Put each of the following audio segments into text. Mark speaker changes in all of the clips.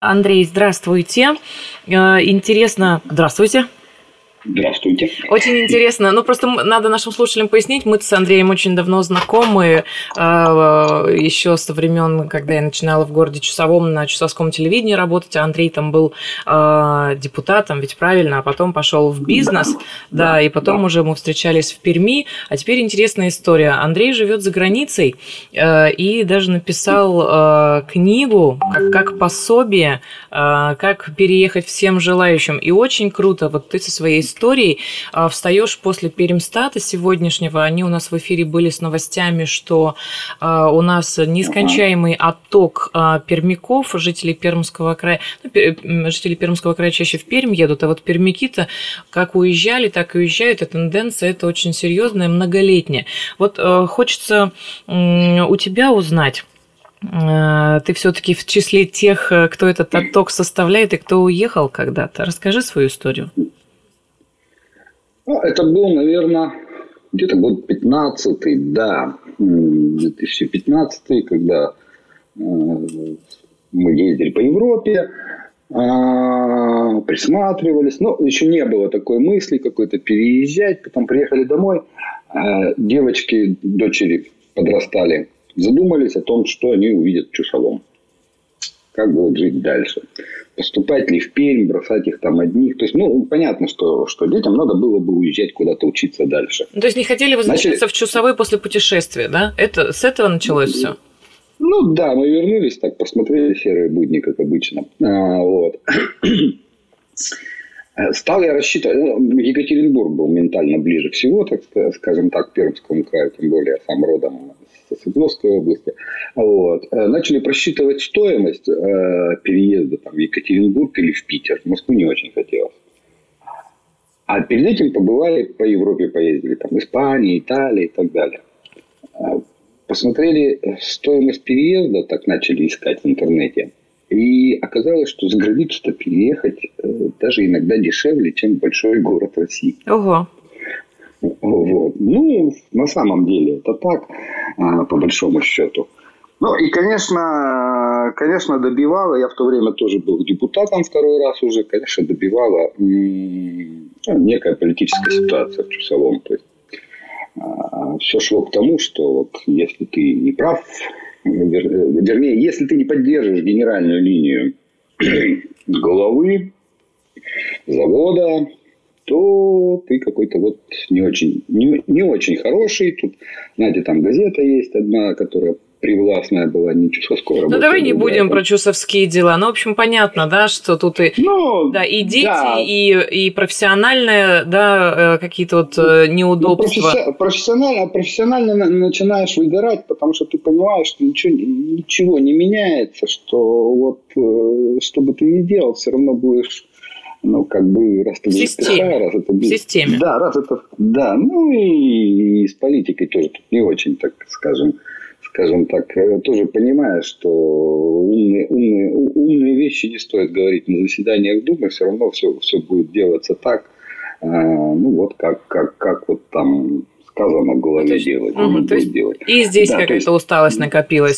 Speaker 1: Андрей, здравствуйте. Интересно... Здравствуйте.
Speaker 2: Здравствуйте.
Speaker 1: Очень интересно. Просто надо нашим слушателям пояснить. Мы с Андреем очень давно знакомы, еще со времен, когда я начинала в городе Чусовом на Чусовском телевидении работать, а Андрей там был депутатом, ведь правильно, а потом пошел в бизнес, да, и потом уже мы встречались в Перми. А теперь интересная история. Андрей живет за границей и даже написал книгу как пособие, как переехать всем желающим. И очень круто, вот ты со своей историей встаешь после Пермстата сегодняшнего. Они у нас в эфире были с новостями, что у нас нескончаемый отток пермяков, жителей Пермского края. Жители Пермского края чаще в Пермь едут, а вот пермяки-то как уезжали, так и уезжают. И тенденция это очень серьезная, многолетняя. Вот хочется у тебя узнать. Ты все-таки в числе тех, кто этот отток составляет и кто уехал когда-то. Расскажи свою историю.
Speaker 2: Это был, наверное, где-то год 15-й, да, 2015-й, когда мы ездили по Европе, присматривались. Но еще не было такой мысли какой-то переезжать. Потом приехали домой, девочки, дочери подрастали, задумались о том, что они увидят в Чусовом. Как будут жить дальше. Поступать ли в Пермь, бросать их там одних. То есть, понятно, что детям надо было бы уезжать куда-то учиться дальше.
Speaker 1: То есть, не хотели возвращаться в Чусовой после путешествия, да? С этого началось все?
Speaker 2: Да, мы вернулись, так посмотрели серые будни, как обычно. Вот. Стал я рассчитывать... Екатеринбург был ментально ближе всего, так скажем так, Пермскому краю, тем более я сам родом со Свердловской области. Вот. Начали просчитывать стоимость переезда в Екатеринбург или в Питер. В Москву не очень хотелось. А перед этим побывали по Европе, поездили. Испания, Италия и так далее. Посмотрели стоимость переезда, так начали искать в интернете. И оказалось, что за границу-то переехать даже иногда дешевле, чем в большой город России.
Speaker 1: Ого.
Speaker 2: Вот. На самом деле, это так, по большому счету. И, конечно, добивало, я в то время тоже был депутатом второй раз уже, конечно, добивала некая политическая ситуация в Чусовом. То есть, все шло к тому, что вот если ты не прав, вернее, если ты не поддержишь генеральную линию главы завода, то ты какой-то не очень хороший. Тут, знаете, там газета есть одна, которая привластная была, не Чусовского работы.
Speaker 1: Давай не будем про чусовские дела. В общем, понятно, да, что тут и дети, да. и профессиональные, да, какие-то неудобства.
Speaker 2: Профессионально начинаешь выгорать, потому что ты понимаешь, что ничего не меняется, что что бы ты ни делал, все равно будешь... раз ты будешь
Speaker 1: в системе.
Speaker 2: Да, да. И с политикой тоже тут не очень, так скажем так, тоже понимаешь, что умные вещи не стоит говорить на заседаниях Думы, все равно все будет делаться так, как там сказано в голове делать. Делать.
Speaker 1: И здесь какая-то усталость накопилась.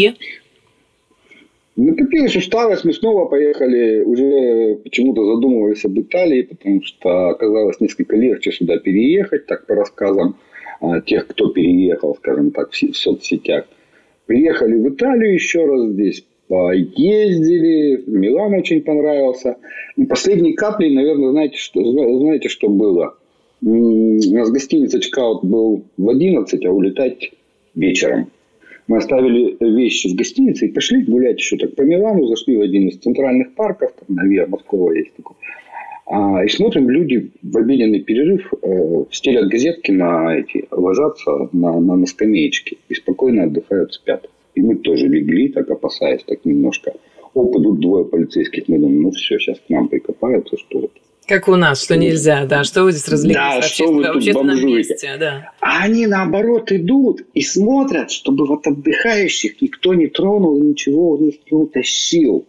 Speaker 2: Накопилась усталость, мы снова поехали, уже почему-то задумывались об Италии, потому что оказалось несколько легче сюда переехать, так по рассказам тех, кто переехал, скажем так, в соцсетях. Приехали в Италию еще раз, здесь поездили, Милан очень понравился. И последней каплей, наверное, знаете, что было? У нас гостиница чекаут был в 11, а улетать вечером. Мы оставили вещи в гостинице и пошли гулять еще так по Милану, зашли в один из центральных парков, там на Виа Москова есть такой. И смотрим, люди в обеденный перерыв стелят газетки ложатся на скамеечки и спокойно отдыхают, спят. И мы тоже легли, так опасаясь, так немножко. Идут двое полицейских, мы думаем, все, сейчас к нам прикопаются, что это.
Speaker 1: Как у нас, что нельзя, да, что вы здесь развлеклись в общественном месте, да.
Speaker 2: А они, наоборот, идут и смотрят, чтобы отдыхающих никто не тронул и ничего у них не утащил.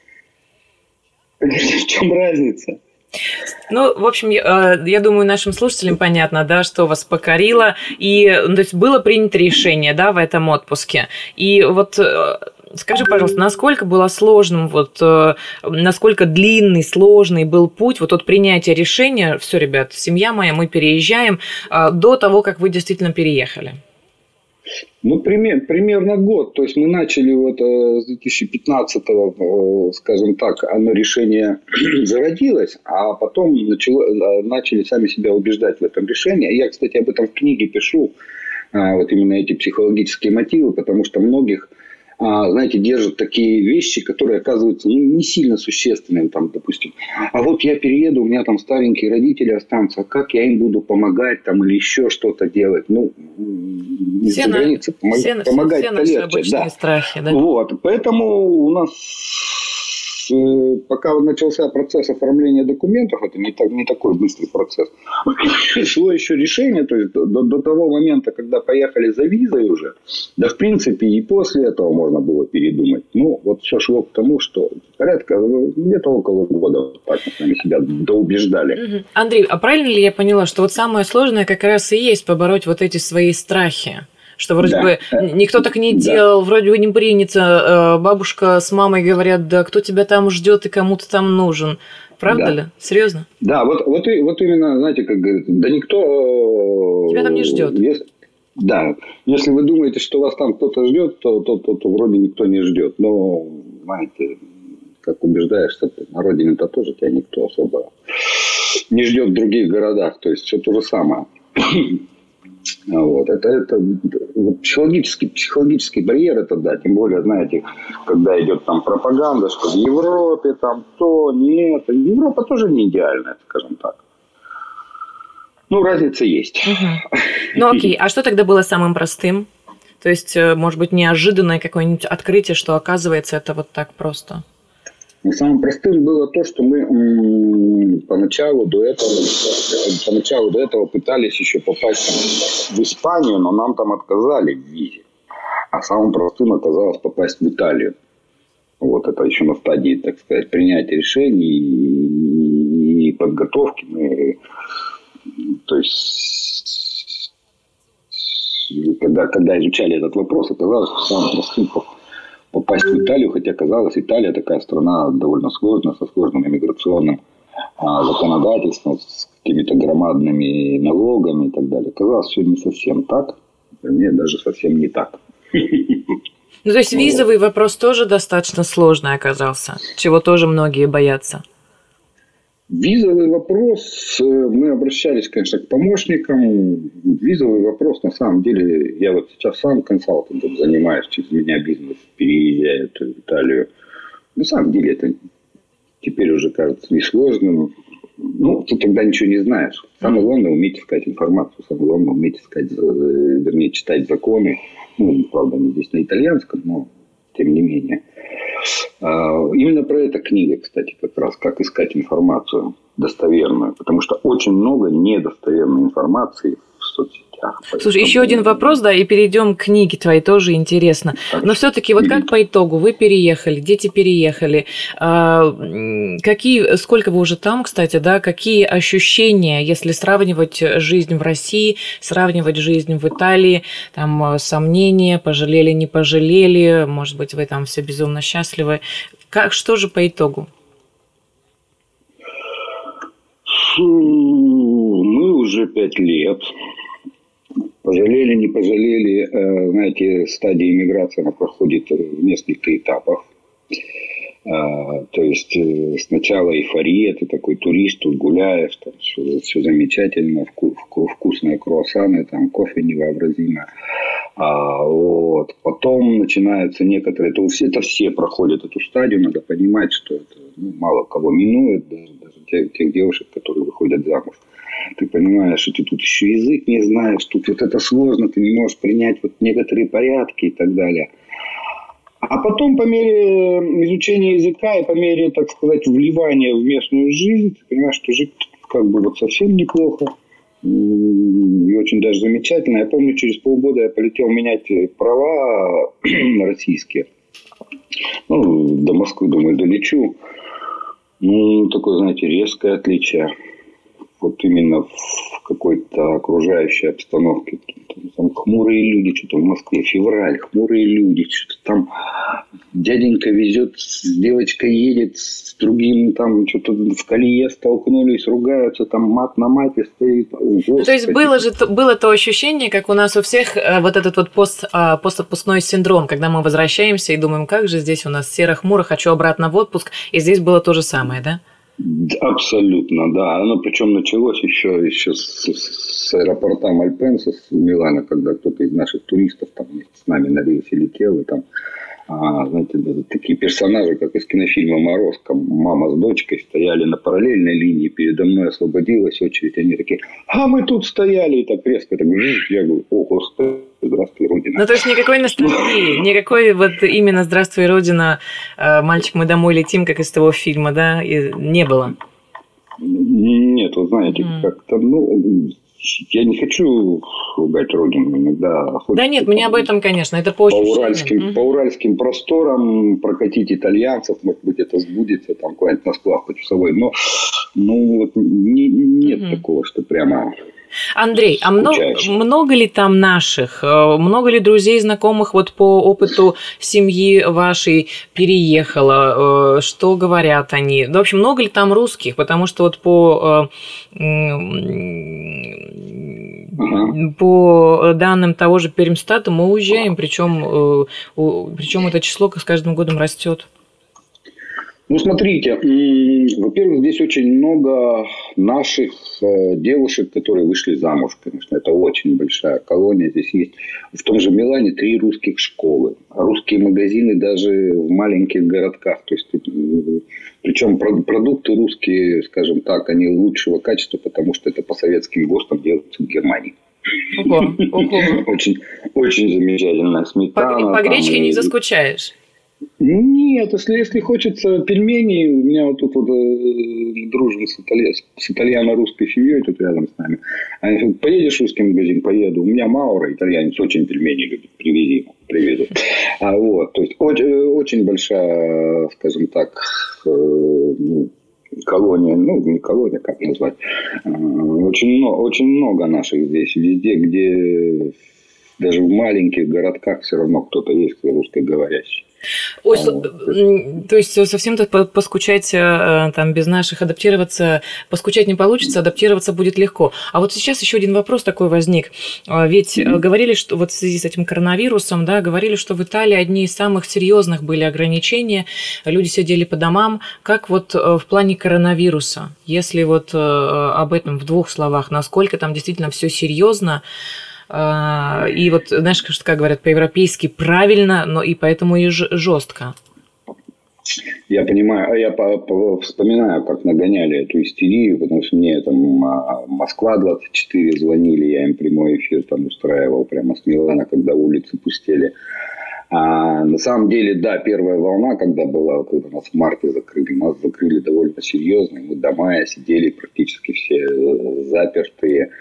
Speaker 2: В чем разница?
Speaker 1: В общем, я думаю, нашим слушателям понятно, да, что вас покорило. И, то есть, было принято решение, да, в этом отпуске. И Скажи, пожалуйста, насколько было сложным, насколько длинный, сложный был путь от принятия решения, все, ребят, семья моя, мы переезжаем, до того, как вы действительно переехали?
Speaker 2: Примерно год. То есть мы начали с 2015-го, скажем так, оно решение зародилось, а потом начали сами себя убеждать в этом решении. Я, кстати, об этом в книге пишу, именно эти психологические мотивы, потому что многих, знаете, держат такие вещи, которые оказываются не сильно существенными. Там, допустим, я перееду, у меня там старенькие родители останутся, как я им буду помогать там, или еще что-то делать? Из-за границы помогать-то легче.
Speaker 1: Обычные страхи, да?
Speaker 2: Поэтому у нас пока начался процесс оформления документов, это не такой быстрый процесс, шло еще решение, то есть до того момента, когда поехали за визой уже, да в принципе и после этого можно было передумать. Все шло к тому, что порядка где-то около года так мы с нами себя доубеждали.
Speaker 1: Андрей, а правильно ли я поняла, что самое сложное как раз и есть побороть эти свои страхи? Что вроде бы никто так не делал, вроде бы не принято. Бабушка с мамой говорят, да кто тебя там ждет и кому ты там нужен. Правда ли? Серьезно?
Speaker 2: Да, вот именно, знаете, как говорят, да никто...
Speaker 1: Тебя там не ждет.
Speaker 2: Если вы думаете, что вас там кто-то ждет, то вроде никто не ждет. Но, знаете, как убеждаешься, на родине-то тоже тебя никто особо не ждет в других городах. То есть, все то же самое. Это психологический барьер, тем более, знаете, когда идет там пропаганда, что в Европе там то, нет. Европа тоже не идеальная, скажем так. Разница есть.
Speaker 1: Окей, а что тогда было самым простым? То есть, может быть, неожиданное какое-нибудь открытие, что оказывается это так просто?
Speaker 2: Самым простым было то, что мы поначалу до этого пытались еще попасть в Испанию, но нам там отказали в визе. А самым простым оказалось попасть в Италию. Это еще на стадии, так сказать, принятия решений и подготовки. То есть, когда изучали этот вопрос, оказалось, что самым простым попасть в Италию, хотя, казалось, Италия такая страна довольно сложная, со сложным иммиграционным законодательством, с какими-то громадными налогами и так далее. Казалось, все не совсем так. Вернее, даже совсем не так.
Speaker 1: То есть визовый вопрос тоже достаточно сложный оказался, чего тоже многие боятся.
Speaker 2: Визовый вопрос, мы обращались, конечно, к помощникам. Визовый вопрос, на самом деле, я сейчас сам консалтингом занимаюсь, через меня бизнес переезжает в Италию. На самом деле, это теперь уже кажется несложным. Ты тогда ничего не знаешь. Самое главное уметь искать информацию, самое главное уметь читать законы. Правда, они здесь на итальянском, но тем не менее. Именно про это книга, кстати, как раз, как искать информацию достоверную, потому что очень много недостоверной информации в соцсетях.
Speaker 1: Слушай, еще один вопрос, и перейдем к книге твоей, тоже интересно. Но все-таки как по итогу вы переехали, дети переехали, сколько вы уже там, кстати, какие ощущения, если сравнивать жизнь в России, сравнивать жизнь в Италии, там сомнения, пожалели, не пожалели, может быть, вы там все безумно счастливы. Что же по итогу?
Speaker 2: Мы уже 5 лет. Пожалели, не пожалели. Знаете, стадия иммиграции, она проходит в несколько этапов. То есть, сначала эйфория, ты такой турист, тут гуляешь, там все замечательно, вкусные круассаны, там кофе невообразимо. Потом начинаются некоторые, это все проходят эту стадию, надо понимать, что это мало кого минует, даже тех девушек, которые выходят замуж. Ты понимаешь, что ты тут еще язык не знаешь, тут это сложно, ты не можешь принять некоторые порядки и так далее. А потом, по мере изучения языка и по мере, так сказать, вливания в местную жизнь, ты понимаешь, что жить совсем неплохо. И очень даже замечательно. Я помню, через полгода я полетел менять права российские. До Москвы, думаю, долечу. Такое, знаете, резкое отличие. вот именно в какой-то окружающей обстановке. Там хмурые люди, что-то в Москве, февраль, хмурые люди, что-то там дяденька везет, девочка едет с другим, там что-то в колее столкнулись, ругаются, там мат на мате стоит.
Speaker 1: Ну, то есть было то ощущение, как у нас у всех вот этот вот постотпускной синдром, когда мы возвращаемся и думаем, как же здесь у нас серо-хмуро, хочу обратно в отпуск, и здесь было то же самое, да?
Speaker 2: Абсолютно, да. Оно причем началось еще с аэропорта Мальпенса, с Милана, когда кто-то из наших туристов там вместе с нами на рейсе летел, и там, знаете, такие персонажи, как из кинофильма «Морозко», мама с дочкой стояли на параллельной линии, передо мной освободилась очередь, они такие, мы тут стояли, и так резко, так, я говорю, о, Господи, здравствуй, Родина.
Speaker 1: Ну, то есть никакой ностальгии, никакой вот именно «Здравствуй, Родина», «Мальчик, мы домой летим», как из того фильма, да, не было?
Speaker 2: Нет, вы знаете, как-то, я не хочу ругать Родину, иногда хочется...
Speaker 1: Да нет, мы не об этом, конечно, это по ощущениям.
Speaker 2: По уральским просторам прокатить итальянцев, может быть, это сбудется, там куда-нибудь на сплав почасовой, но вот нет такого, что прямо...
Speaker 1: Андрей, а много ли там наших, много ли друзей, знакомых вот по опыту семьи вашей переехало, что говорят они? В общем, много ли там русских? Потому что вот по данным того же Пермстата мы уезжаем, причем это число с каждым годом растет.
Speaker 2: Ну, смотрите, во-первых, здесь очень много наших девушек, которые вышли замуж, конечно. Это очень большая колония. Здесь есть в том же Милане 3 русских школы. Русские магазины даже в маленьких городках. То есть, причем продукты русские, скажем так, они лучшего качества, потому что это по советским ГОСТам делается в Германии. Очень, очень замечательная сметана.
Speaker 1: По гречке не заскучаешь?
Speaker 2: Нет, если хочется пельменей, у меня вот тут дружим с итальяно-русской семьей тут рядом с нами. Они говорят, поедешь в русский магазин? Поеду. У меня Маура, итальянец, очень пельмени любит, привезут. То есть очень большая, скажем так, колония, не колония, как назвать. Очень много наших здесь, везде, где даже в маленьких городках все равно кто-то есть, кто русскоговорящий.
Speaker 1: Ой, то есть совсем так поскучать там без наших, адаптироваться, поскучать не получится, адаптироваться будет легко. А вот сейчас еще один вопрос такой возник. Ведь говорили, что вот в связи с этим коронавирусом, да, говорили, что в Италии одни из самых серьезных были ограничения, люди сидели по домам. Как вот в плане коронавируса, если вот об этом в 2 словах, насколько там действительно все серьезно? И вот, знаешь, как говорят по-европейски, правильно, но и поэтому и жестко.
Speaker 2: Я понимаю, я вспоминаю, как нагоняли эту истерию, потому что мне там Москва-24 звонили, я им прямой эфир там устраивал прямо с Милана, когда улицы пустели. На самом деле, да, первая волна, когда нас в марте закрыли, нас закрыли довольно серьезно, мы дома сидели практически все запертые.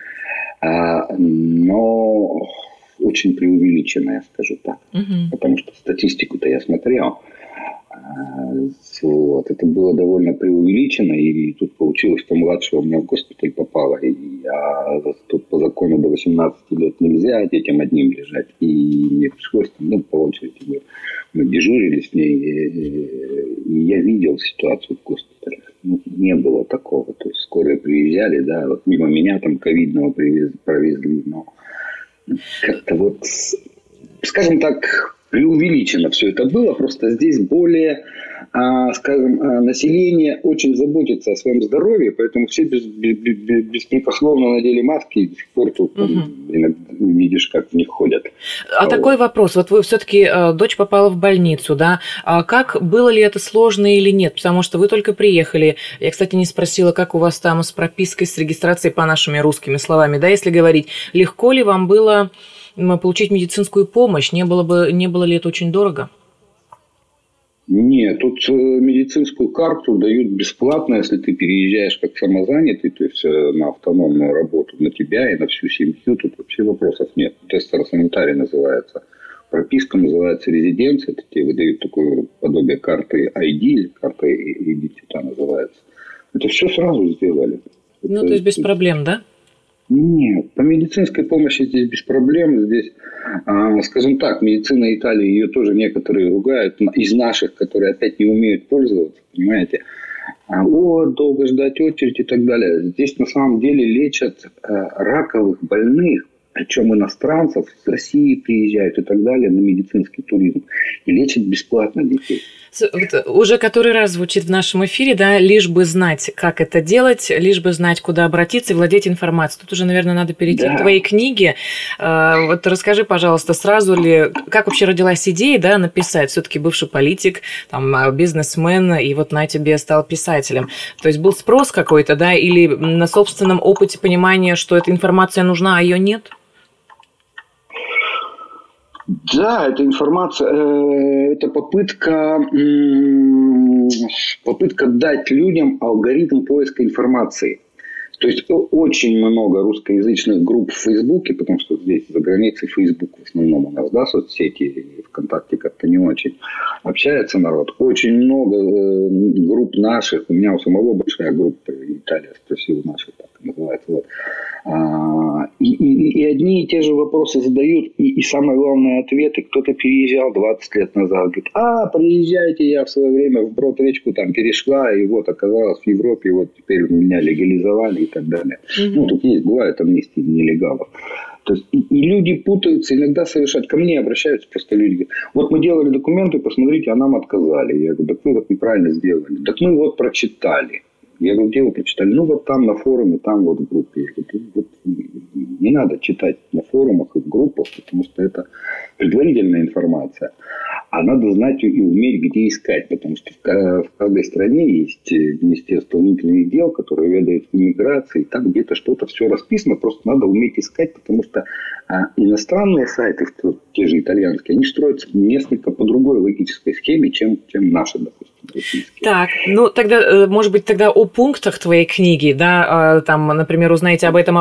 Speaker 2: Но очень преувеличенно, я скажу так. Потому что статистику-то я смотрел. Это было довольно преувеличено. И тут получилось, что младшего у меня в госпиталь попало. И тут по закону до 18 лет нельзя детям одним лежать. И мне пришлось по очереди. Мы дежурили с ней. И я видел ситуацию в госпитале. Не было такого. То есть скорые приезжали, да, вот мимо меня там ковидного провезли, но как-то скажем так, преувеличено все это было. Просто здесь более, скажем, население очень заботится о своем здоровье, поэтому все беспрекословно надели маски, и до сих пор тут видишь, как в них ходят.
Speaker 1: Такой вопрос. Вот вы все-таки, дочь попала в больницу, да? А как, было ли это сложно или нет? Потому что вы только приехали. Я, кстати, не спросила, как у вас там с пропиской, с регистрацией по нашими русскими словами, да, если говорить. Легко ли вам было получить медицинскую помощь? Не было ли это очень дорого?
Speaker 2: Нет, тут медицинскую карту дают бесплатно, если ты переезжаешь как самозанятый, то есть на автономную работу на тебя и на всю семью, тут вообще вопросов нет. Тестер санитарий называется. Прописка называется резиденция, это тебе выдают такое подобие карты ID, или карта идентификата называется. Это все сразу сделали.
Speaker 1: Ну, то есть без проблем, да?
Speaker 2: Нет, по медицинской помощи здесь без проблем. Здесь, скажем так, медицина Италии, ее тоже некоторые ругают, из наших, которые опять не умеют пользоваться, понимаете. Долго ждать очередь и так далее. Здесь на самом деле лечат раковых больных, причем иностранцев, с России приезжают и так далее на медицинский туризм. И лечат бесплатно детей.
Speaker 1: Уже который раз звучит в нашем эфире, да, лишь бы знать, как это делать, лишь бы знать, куда обратиться и владеть информацией. Тут уже, наверное, надо перейти к твоей книге. Вот расскажи, пожалуйста, сразу ли, как вообще родилась идея, да, написать? Все-таки бывший политик, там, бизнесмен, и вот на тебе стал писателем. То есть был спрос какой-то, да, или на собственном опыте понимания, что эта информация нужна, а ее нет?
Speaker 2: Да, эта информация, это попытка дать людям алгоритм поиска информации. То есть очень много русскоязычных групп в Фейсбуке, потому что здесь за границей Фейсбук в основном у нас, да, соцсети, ВКонтакте как-то не очень общается народ. Очень много групп наших, у меня у самого большая группа, Италия спросила наших, так называется, вот. И одни и те же вопросы задают, и самое главное ответы. Кто-то переезжал 20 лет назад, говорит, приезжайте, я в свое время в Брод речку там перешла, и вот оказалась в Европе, вот теперь меня легализовали и так далее. Ну, тут бывают амнистии нелегалов. То есть, и люди путаются, иногда совершают. Ко мне обращаются просто люди, говорят, вот мы делали документы, посмотрите, а нам отказали. Я говорю, так вы вот неправильно сделали. Так мы вот прочитали. Я говорю, где вы прочитали? Ну, вот там на форуме, там вот в группе. Я говорю, вот, не надо читать на форумах и в группах, потому что это предварительная информация. А надо знать и уметь, где искать. Потому что в каждой стране есть Министерство внутренних дел, которое ведает иммиграцией. Там где-то что-то все расписано. Просто надо уметь искать, потому что иностранные сайты, те же итальянские, они строятся несколько по другой логической схеме, чем наши, допустим.
Speaker 1: Так, ну тогда, может быть, тогда о пунктах твоей книги, да, там, например, узнаете об этом.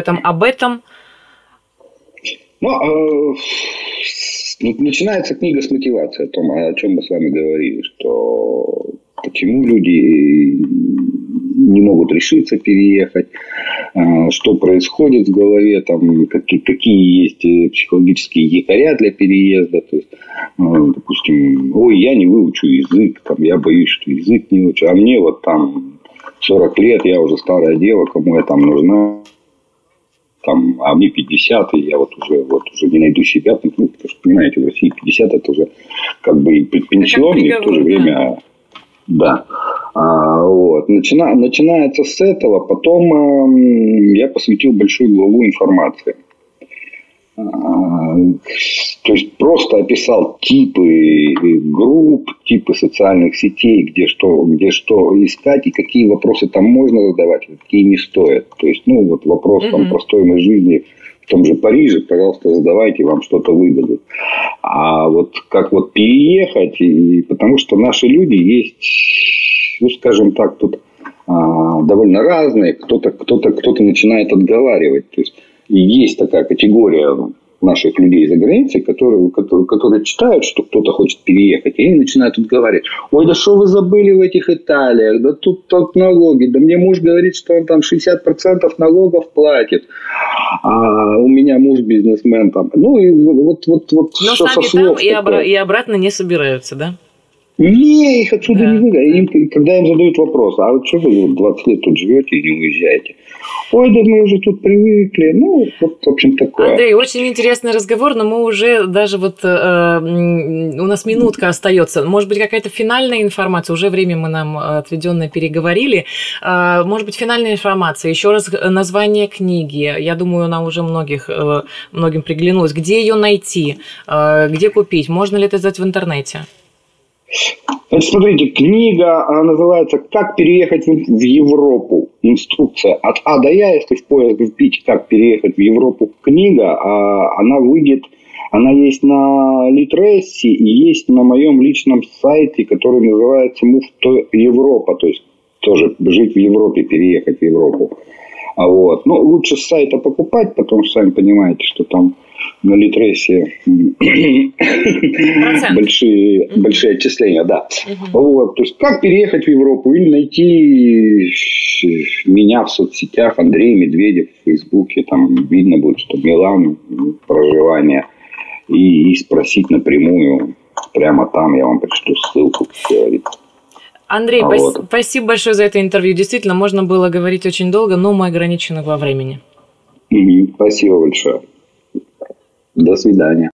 Speaker 2: Начинается книга с мотивации, о чем мы с вами говорили, что почему люди не могут решиться переехать, что происходит в голове, там, какие есть психологические якоря для переезда. То есть, допустим, я не выучу язык, там, я боюсь, что язык не выучу, а мне вот там 40 лет, я уже старая дева, кому я там нужна. Там, а мне 50, и я вот уже не найду себя. Ну, потому что, понимаете, в России 50 это уже как бы и предпенсионный, и в то же время... Да. Вот. Начинается с этого. Потом я посвятил большую главу информации. То есть просто описал типы групп, типы социальных сетей, где что искать и какие вопросы там можно задавать, а какие не стоит. То есть, вот вопрос там про стоимость жизни в том же Париже, пожалуйста, задавайте, вам что-то выдадут. А вот как вот переехать, потому что наши люди есть, скажем так, тут довольно разные, кто-то начинает отговаривать. То есть есть такая категория наших людей за границей, которые читают, что кто-то хочет переехать, и они начинают отговаривать. Ой, да что вы забыли в этих Италиях? Да тут налоги. Да мне муж говорит, что он там 60% налогов платит. А у меня муж бизнесмен там. Ну, и вот
Speaker 1: но
Speaker 2: что
Speaker 1: сами там и обратно не собираются, да?
Speaker 2: Не, их отсюда не выгонят. Когда им задают вопрос, а вот что вы 20 лет тут живете и не уезжаете? Ой, да мы уже тут привыкли. В общем, такое.
Speaker 1: Андрей, очень интересный разговор, но мы уже даже у нас минутка остается. Может быть, какая-то финальная информация? Уже время мы нам отведенное переговорили. Может быть, финальная информация? Еще раз название книги. Я думаю, она уже многим приглянулась. Где ее найти? Где купить? Можно ли это сделать в интернете?
Speaker 2: Значит, смотрите, книга называется «Как переехать в Европу». Инструкция от А до Я, если в поиск вбить «Как переехать в Европу» книга, она есть на Литресе и есть на моем личном сайте, который называется Move to Европа, то есть тоже жить в Европе, переехать в Европу. Вот. Ну, лучше с сайта покупать, потому что сами понимаете, что там на Литресе большие отчисления, да. Вот. То есть, как переехать в Европу или найти меня в соцсетях, Андрей Медведев в Фейсбуке, там видно будет, что Милан, проживание, и спросить напрямую, прямо там я вам пришлю ссылку, как говорится.
Speaker 1: Андрей, спасибо большое за это интервью. Действительно, можно было говорить очень долго, но мы ограничены во времени.
Speaker 2: Спасибо большое. До свидания.